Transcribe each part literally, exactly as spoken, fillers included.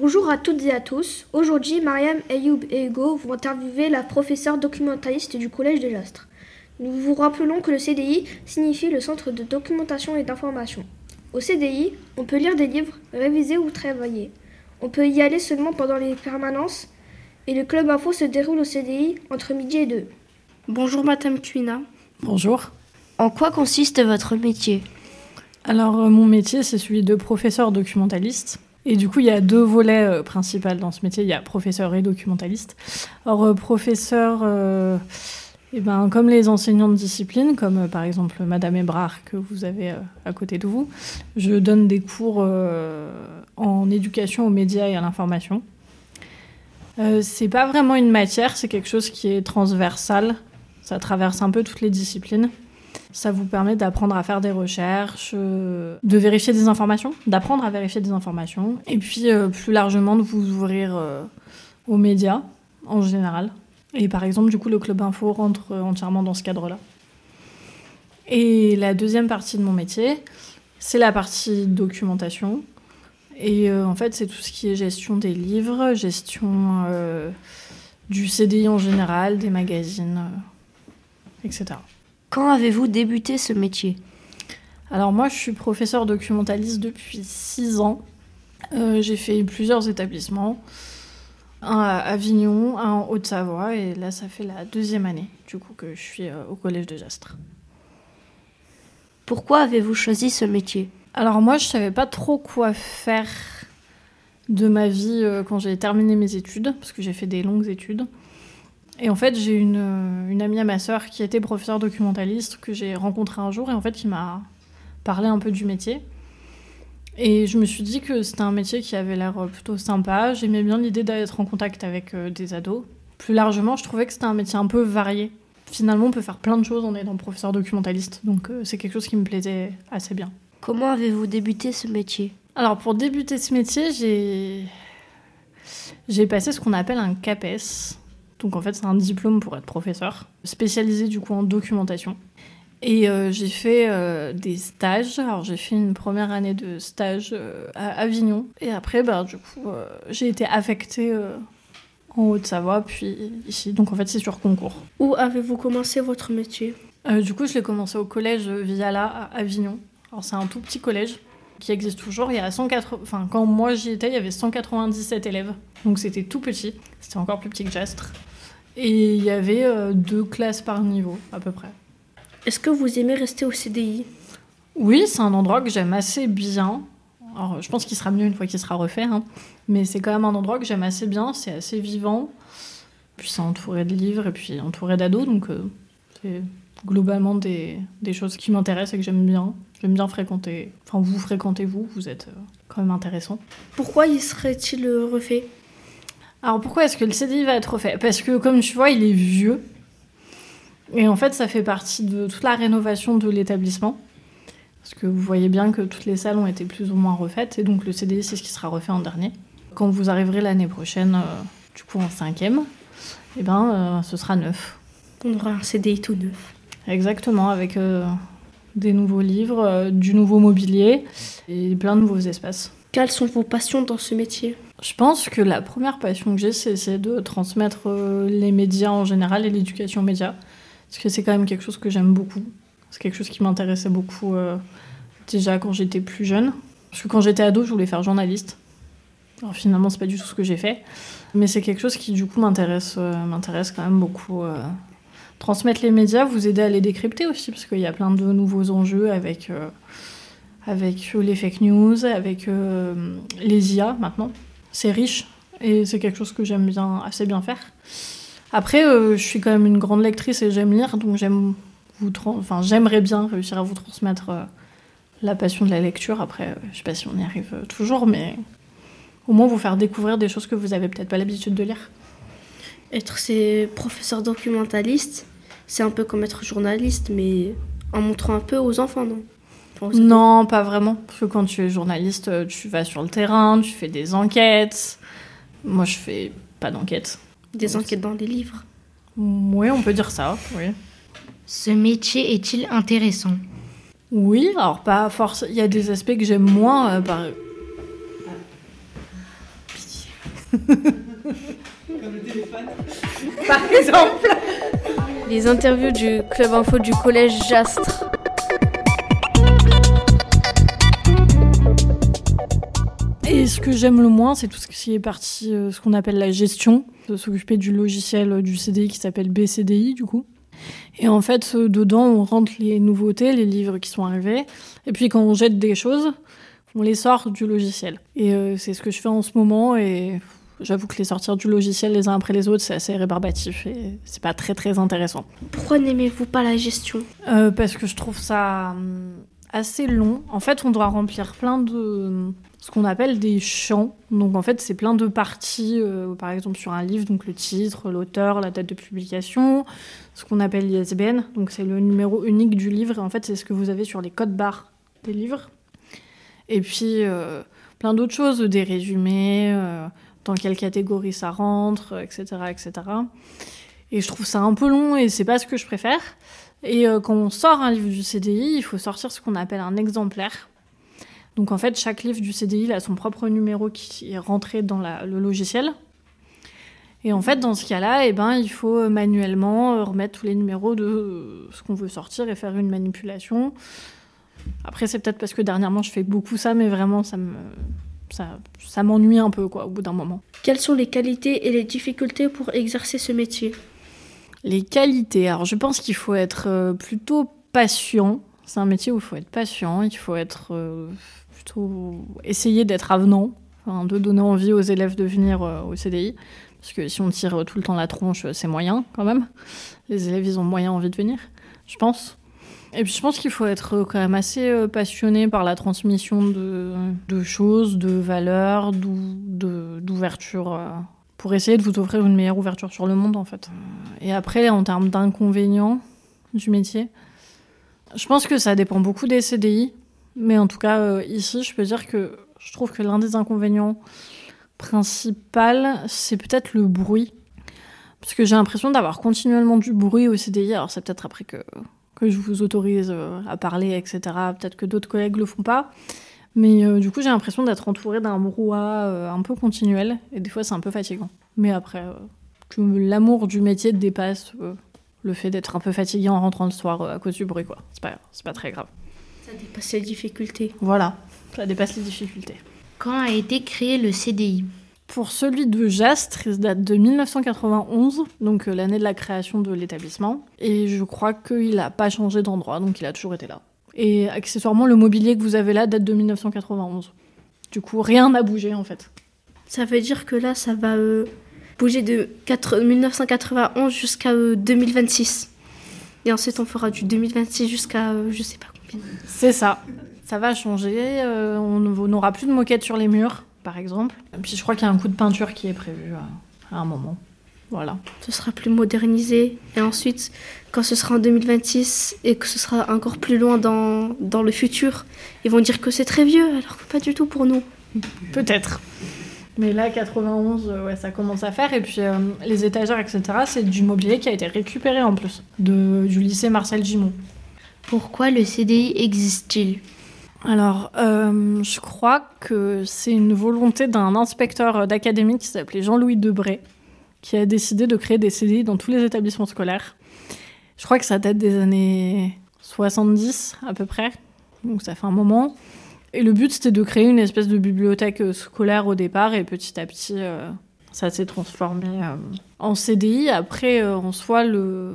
Bonjour à toutes et à tous. Aujourd'hui, Mariam, Ayoub et Hugo vont interviewer la professeure documentaliste du Collège de Jastres. Nous vous rappelons que le C D I signifie le Centre de documentation et d'information. Au C D I, on peut lire des livres, réviser ou travailler. On peut y aller seulement pendant les permanences et le club info se déroule au C D I entre midi et deux. Bonjour Madame Cuina. Bonjour. En quoi consiste votre métier ? Alors euh, mon métier c'est celui de professeur documentaliste. Et du coup, il y a deux volets euh, principaux dans ce métier. Il y a professeur et documentaliste. Alors, euh, professeur, euh, eh ben, comme les enseignants de discipline, comme euh, par exemple Madame Ebrard que vous avez euh, à côté de vous, je donne des cours euh, en éducation aux médias et à l'information. Euh, c'est pas vraiment une matière, c'est quelque chose qui est transversal. Ça traverse un peu toutes les disciplines. Ça vous permet d'apprendre à faire des recherches, euh, de vérifier des informations, d'apprendre à vérifier des informations, et puis euh, plus largement de vous ouvrir euh, aux médias en général. Et par exemple, du coup, le Club Info rentre entièrement dans ce cadre-là. Et la deuxième partie de mon métier, c'est la partie documentation. Et euh, en fait, c'est tout ce qui est gestion des livres, gestion euh, du C D I en général, des magazines, euh, et cetera. Quand avez-vous débuté ce métier ? Alors moi, je suis professeure documentaliste depuis six ans. Euh, j'ai fait plusieurs établissements, un à Avignon, un en Haute-Savoie, et là, ça fait la deuxième année, du coup, que je suis euh, au Collège de Jastres. Pourquoi avez-vous choisi ce métier ? Alors moi, je savais pas trop quoi faire de ma vie euh, quand j'ai terminé mes études, parce que j'ai fait des longues études. Et en fait, j'ai une, une amie à ma sœur qui était professeure documentaliste que j'ai rencontrée un jour et en fait, qui m'a parlé un peu du métier. Et je me suis dit que c'était un métier qui avait l'air plutôt sympa. J'aimais bien l'idée d'être en contact avec euh, des ados. Plus largement, je trouvais que c'était un métier un peu varié. Finalement, on peut faire plein de choses en étant professeur documentaliste. Donc, euh, c'est quelque chose qui me plaisait assez bien. Comment avez-vous débuté ce métier ? Alors, pour débuter ce métier, j'ai, j'ai passé ce qu'on appelle un CAPES. Donc en fait, c'est un diplôme pour être professeur, spécialisé du coup en documentation. Et euh, j'ai fait euh, des stages. Alors j'ai fait une première année de stage euh, à Avignon. Et après, bah, du coup, euh, j'ai été affectée euh, en Haute-Savoie, puis ici. Donc en fait, c'est sur concours. Où avez-vous commencé votre métier ? euh, Du coup, je l'ai commencé au collège Viala à Avignon. Alors c'est un tout petit collège qui existe toujours. Il y a cent quatre-vingts... Enfin, quand moi j'y étais, il y avait cent quatre-vingt-dix-sept élèves. Donc c'était tout petit. C'était encore plus petit que Jastres. Et il y avait euh, deux classes par niveau, à peu près. Est-ce que vous aimez rester au C D I ? Oui, c'est un endroit que j'aime assez bien. Alors, je pense qu'il sera mieux une fois qu'il sera refait, hein. Mais c'est quand même un endroit que j'aime assez bien, c'est assez vivant. Puis c'est entouré de livres et puis entouré d'ados, donc euh, c'est globalement des, des choses qui m'intéressent et que j'aime bien. J'aime bien fréquenter... Enfin, vous fréquentez vous, vous êtes euh, quand même intéressant. Pourquoi y serait-il refait ? Alors pourquoi est-ce que le C D I va être refait ? Parce que comme tu vois, il est vieux. Et en fait, ça fait partie de toute la rénovation de l'établissement. Parce que vous voyez bien que toutes les salles ont été plus ou moins refaites. Et donc le C D I, c'est ce qui sera refait en dernier. Quand vous arriverez l'année prochaine, euh, du coup en cinquième, eh ben, euh, ce sera neuf. On aura un C D I tout neuf. Exactement, avec euh, des nouveaux livres, euh, du nouveau mobilier et plein de nouveaux espaces. Quelles sont vos passions dans ce métier ? Je pense que la première passion que j'ai, c'est essayer de transmettre euh, les médias en général et l'éducation aux médias. Parce que c'est quand même quelque chose que j'aime beaucoup. C'est quelque chose qui m'intéressait beaucoup euh, déjà quand j'étais plus jeune. Parce que quand j'étais ado, je voulais faire journaliste. Alors finalement, c'est pas du tout ce que j'ai fait. Mais c'est quelque chose qui, du coup, m'intéresse, euh, m'intéresse quand même beaucoup. Euh. Transmettre les médias, vous aider à les décrypter aussi, parce qu'il y a plein de nouveaux enjeux avec, euh, avec les fake news, avec euh, les I A maintenant. C'est riche et c'est quelque chose que j'aime bien, assez bien faire. Après, euh, je suis quand même une grande lectrice et j'aime lire, donc j'aime vous tra- enfin, j'aimerais bien réussir à vous transmettre euh, la passion de la lecture. Après, euh, je sais pas si on y arrive euh, toujours, mais au moins vous faire découvrir des choses que vous avez peut-être pas l'habitude de lire. Être ces professeurs documentalistes, c'est un peu comme être journaliste, mais en montrant un peu aux enfants, non ? Enfin, aux Non, pas vraiment. Parce que quand tu es journaliste, tu vas sur le terrain, tu fais des enquêtes. Moi, je fais pas d'enquête. Des enquêtes dans les livres. Oui, on peut dire ça, oui. Ce métier est-il intéressant ? Oui, alors pas forcément. Il y a des aspects que j'aime moins. Euh, par... Comme le téléphone. Par exemple. Les interviews du Club Info du collège Jastre. Et ce que j'aime le moins, c'est tout ce qui est parti, euh, ce qu'on appelle la gestion, de s'occuper du logiciel euh, du C D I qui s'appelle B C D I, du coup. Et en fait, euh, dedans, on rentre les nouveautés, les livres qui sont arrivés. Et puis, quand on jette des choses, on les sort du logiciel. Et euh, c'est ce que je fais en ce moment. Et j'avoue que les sortir du logiciel les uns après les autres, c'est assez rébarbatif. Et c'est pas très, très intéressant. Pourquoi n'aimez-vous pas la gestion ? Euh, parce que je trouve ça hum, assez long. En fait, on doit remplir plein de... ce qu'on appelle des champs. Donc en fait, c'est plein de parties, euh, par exemple sur un livre, donc le titre, l'auteur, la date de publication, ce qu'on appelle l'I S B N, donc c'est le numéro unique du livre, et en fait, c'est ce que vous avez sur les codes barres des livres. Et puis, euh, plein d'autres choses, des résumés, euh, dans quelle catégorie ça rentre, et cetera, et cetera. Et je trouve ça un peu long, et c'est pas ce que je préfère. Et euh, quand on sort un livre du C D I, il faut sortir ce qu'on appelle un exemplaire. Donc en fait, chaque livre du C D I il a son propre numéro qui est rentré dans la, le logiciel. Et en fait, dans ce cas-là, eh ben, il faut manuellement remettre tous les numéros de ce qu'on veut sortir et faire une manipulation. Après, c'est peut-être parce que dernièrement, je fais beaucoup ça, mais vraiment, ça, me, ça, ça m'ennuie un peu, quoi, au bout d'un moment. Quelles sont les qualités et les difficultés pour exercer ce métier ? Les qualités, alors je pense qu'il faut être plutôt patient. C'est un métier où il faut être patient, il faut être... Euh, plutôt essayer d'être avenant, enfin, de donner envie aux élèves de venir euh, au C D I, parce que si on tire tout le temps la tronche, c'est moyen quand même. Les élèves, ils ont moyen envie de venir, je pense. Et puis je pense qu'il faut être quand même assez euh, passionné par la transmission de, de choses, de valeurs, d'ou, de, d'ouverture, euh, pour essayer de vous offrir une meilleure ouverture sur le monde, en fait. Et après, en termes d'inconvénients du métier, je pense que ça dépend beaucoup des C D I. Mais en tout cas, euh, ici, je peux dire que je trouve que l'un des inconvénients principaux, c'est peut-être le bruit. Parce que j'ai l'impression d'avoir continuellement du bruit au C D I. Alors, c'est peut-être après que, que je vous autorise à parler, et cetera. Peut-être que d'autres collègues le font pas. Mais euh, du coup, j'ai l'impression d'être entourée d'un brouhaha euh, un peu continuel. Et des fois, c'est un peu fatigant. Mais après, euh, que l'amour du métier dépasse euh, le fait d'être un peu fatigué en rentrant le soir euh, à cause du bruit, quoi. C'est pas, c'est pas très grave. Ça dépasse les difficultés. Voilà, ça dépasse les difficultés. Quand a été créé le C D I ? Pour celui de Jastre, il date de mille neuf cent quatre-vingt-onze, donc euh, l'année de la création de l'établissement. Et je crois qu'il n'a pas changé d'endroit, donc il a toujours été là. Et accessoirement, le mobilier que vous avez là date de mille neuf cent quatre-vingt-onze. Du coup, rien n'a bougé en fait. Ça veut dire que là, ça va euh, bouger de quatre... mille neuf cent quatre-vingt-onze jusqu'à euh, deux mille vingt-six. Et ensuite, on fera du deux mille vingt-six jusqu'à euh, je sais pas combien. C'est ça. Ça va changer. Euh, on n'aura plus de moquettes sur les murs, par exemple. Et puis je crois qu'il y a un coup de peinture qui est prévu à, à un moment. Voilà. Ce sera plus modernisé. Et ensuite, quand ce sera en deux mille vingt-six et que ce sera encore plus loin dans, dans le futur, ils vont dire que c'est très vieux, alors que pas du tout pour nous. Peut-être. Mais là, quatre-vingt-onze, euh, ouais, ça commence à faire. Et puis, euh, les étagères, et cetera, c'est du mobilier qui a été récupéré en plus, de, du lycée Marcel Gimond. Pourquoi le C D I existe-t-il ? Alors, euh, je crois que c'est une volonté d'un inspecteur d'académie qui s'appelait Jean-Louis Debré, qui a décidé de créer des C D I dans tous les établissements scolaires. Je crois que ça date des années soixante-dix, à peu près. Donc, ça fait un moment. Et le but, c'était de créer une espèce de bibliothèque scolaire au départ, et petit à petit, euh, ça s'est transformé euh, en C D I. Après, euh, en soi, le,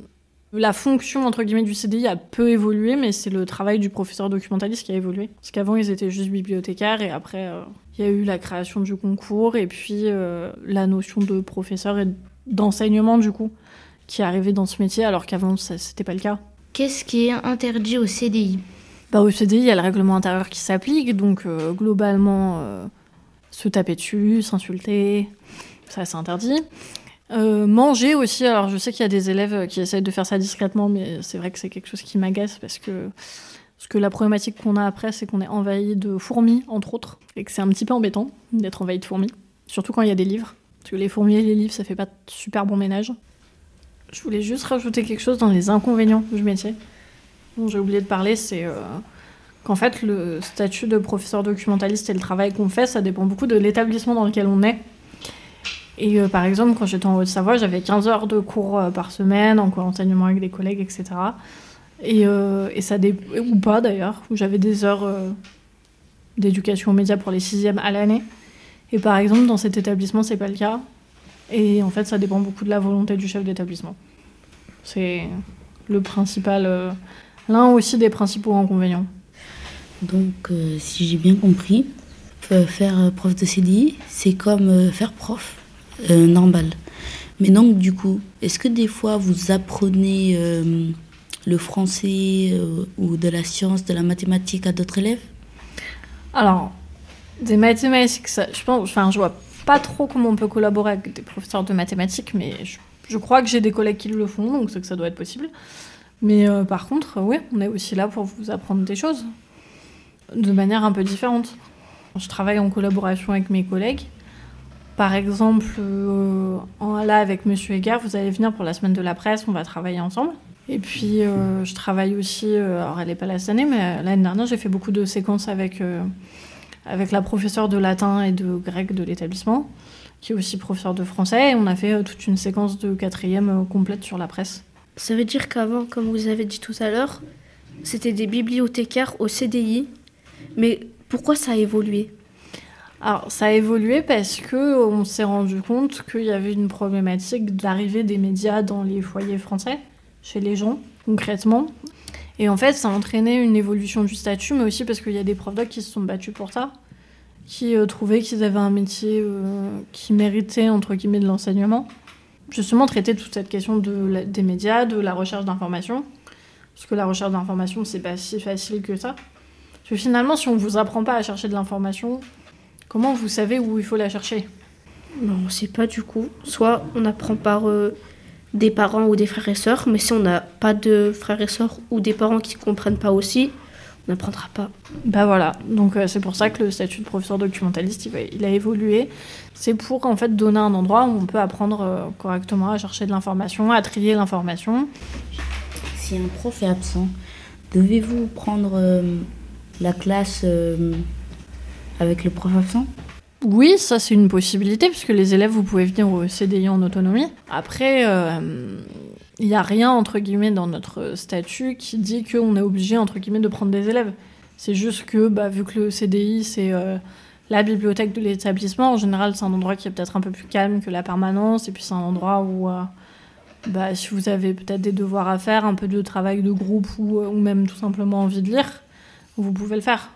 la fonction, entre guillemets, du C D I a peu évolué, mais c'est le travail du professeur documentaliste qui a évolué. Parce qu'avant, ils étaient juste bibliothécaires, et après, euh, il y a eu la création du concours, et puis euh, la notion de professeur et d'enseignement, du coup, qui est arrivée dans ce métier, alors qu'avant, ça, c'était pas le cas. Qu'est-ce qui est interdit au C D I ? Bah, au C D I, il y a le règlement intérieur qui s'applique, donc euh, globalement, euh, se taper dessus, s'insulter, ça c'est interdit. Euh, manger aussi, alors je sais qu'il y a des élèves qui essayent de faire ça discrètement, mais c'est vrai que c'est quelque chose qui m'agace parce que, parce que la problématique qu'on a après, c'est qu'on est envahi de fourmis, entre autres, et que c'est un petit peu embêtant d'être envahi de fourmis, surtout quand il y a des livres, parce que les fourmis et les livres, ça fait pas super bon ménage. Je voulais juste rajouter quelque chose dans les inconvénients du métier. Dont j'ai oublié de parler, c'est euh, qu'en fait, le statut de professeur documentaliste et le travail qu'on fait, ça dépend beaucoup de l'établissement dans lequel on est. Et euh, par exemple, quand j'étais en Haute-Savoie, j'avais quinze heures de cours euh, par semaine, en co-enseignement avec des collègues, et cetera. Et, euh, et ça dé... ou pas d'ailleurs, où j'avais des heures euh, d'éducation aux médias pour les sixièmes à l'année. Et par exemple, dans cet établissement, c'est pas le cas. Et en fait, ça dépend beaucoup de la volonté du chef d'établissement. C'est le principal, euh, l'un aussi des principaux inconvénients. Donc, euh, si j'ai bien compris, euh, faire euh, prof de C D I, c'est comme euh, faire prof euh, normal. Mais donc, du coup, est-ce que des fois, vous apprenez euh, le français euh, ou de la science, de la mathématique à d'autres élèves ? Alors, des mathématiques, ça, je pense, enfin, je vois pas trop comment on peut collaborer avec des professeurs de mathématiques, mais je, je crois que j'ai des collègues qui le font, donc c'est que ça doit être possible. Mais euh, par contre, oui, on est aussi là pour vous apprendre des choses de manière un peu différente. Je travaille en collaboration avec mes collègues. Par exemple, euh, en, là, avec Monsieur Egard, vous allez venir pour la semaine de la presse, on va travailler ensemble. Et puis, euh, je travaille aussi, euh, alors elle n'est pas là cette année, mais l'année dernière, j'ai fait beaucoup de séquences avec... Euh, avec la professeure de latin et de grec de l'établissement, qui est aussi professeure de français, et on a fait euh, toute une séquence de quatrième euh, complète sur la presse. Ça veut dire qu'avant, comme vous avez dit tout à l'heure, c'était des bibliothécaires au C D I, mais pourquoi ça a évolué ? Alors, ça a évolué parce qu'on s'est rendu compte qu'il y avait une problématique d'arrivée des médias dans les foyers français, chez les gens, concrètement. Et en fait, ça a entraîné une évolution du statut, mais aussi parce qu'il y a des profs doc qui se sont battus pour ça, qui euh, trouvaient qu'ils avaient un métier euh, qui méritait, entre guillemets, de l'enseignement. Justement, traiter toute cette question de la, des médias, de la recherche d'information. Parce que la recherche d'information, c'est pas si facile que ça. Parce que finalement, si on vous apprend pas à chercher de l'information, comment vous savez où il faut la chercher ? Non, on sait pas du coup. Soit on apprend par... Euh... des parents ou des frères et sœurs, mais si on n'a pas de frères et sœurs ou des parents qui ne comprennent pas aussi, on n'apprendra pas. Bah voilà, donc euh, c'est pour ça que le statut de professeur documentaliste, il, va, il a évolué. C'est pour en fait donner un endroit où on peut apprendre euh, correctement à chercher de l'information, à trier l'information. Si un prof est absent, devez-vous prendre euh, la classe euh, avec le prof absent ? Oui, ça c'est une possibilité, puisque les élèves, vous pouvez venir au C D I en autonomie. Après, il euh, n'y a rien, entre guillemets, dans notre statut qui dit qu'on est obligé, entre guillemets, de prendre des élèves. C'est juste que, bah, vu que le C D I, c'est euh, la bibliothèque de l'établissement, en général, c'est un endroit qui est peut-être un peu plus calme que la permanence, et puis c'est un endroit où, euh, bah, si vous avez peut-être des devoirs à faire, un peu de travail de groupe, ou, ou même tout simplement envie de lire, vous pouvez le faire.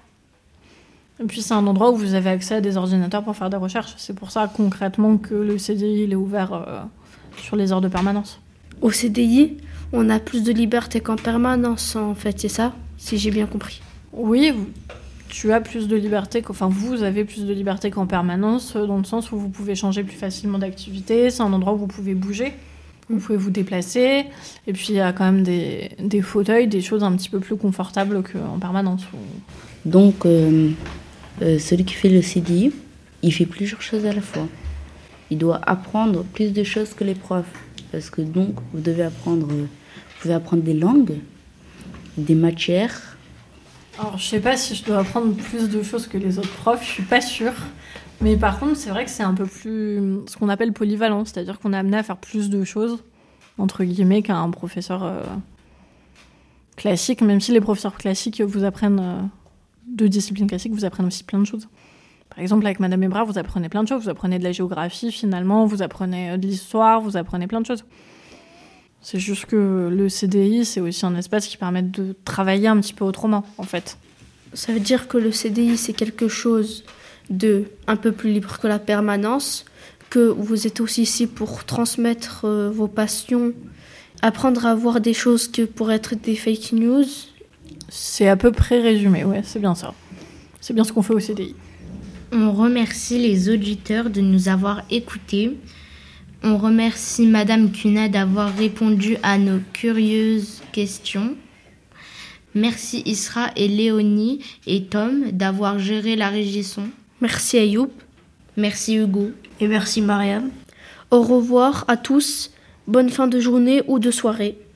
Et puis c'est un endroit où vous avez accès à des ordinateurs pour faire des recherches. C'est pour ça concrètement que le C D I il est ouvert euh, sur les heures de permanence. Au C D I, on a plus de liberté qu'en permanence en fait, c'est ça ? Si j'ai bien compris. Oui, tu as plus de liberté, enfin vous avez plus de liberté qu'en permanence, dans le sens où vous pouvez changer plus facilement d'activité. C'est un endroit où vous pouvez bouger, vous pouvez vous déplacer. Et puis il y a quand même des, des fauteuils, des choses un petit peu plus confortables qu'en permanence. Donc... Euh... Euh, celui qui fait le C D I, il fait plusieurs choses à la fois. Il doit apprendre plus de choses que les profs. Parce que donc, vous devez apprendre, vous pouvez apprendre des langues, des matières. Alors, je sais pas si je dois apprendre plus de choses que les autres profs, je suis pas sûre. Mais par contre, c'est vrai que c'est un peu plus ce qu'on appelle polyvalent, c'est-à-dire qu'on est amené à faire plus de choses, entre guillemets, qu'un professeur euh, classique, même si les professeurs classiques vous apprennent... Euh, de disciplines classiques, vous apprenez aussi plein de choses. Par exemple, avec Madame Ebra, vous apprenez plein de choses. Vous apprenez de la géographie, finalement, vous apprenez de l'histoire, vous apprenez plein de choses. C'est juste que le C D I, c'est aussi un espace qui permet de travailler un petit peu autrement, en fait. Ça veut dire que le C D I, c'est quelque chose de un peu plus libre que la permanence, que vous êtes aussi ici pour transmettre euh, vos passions, apprendre à voir des choses que pourraient être des fake news. C'est à peu près résumé, ouais, c'est bien ça. C'est bien ce qu'on fait au C D I. On remercie les auditeurs de nous avoir écoutés. On remercie Madame Cunha d'avoir répondu à nos curieuses questions. Merci Isra et Léonie et Tom d'avoir géré la régie son. Merci Ayoub. Merci Hugo. Et merci Mariam. Au revoir à tous. Bonne fin de journée ou de soirée.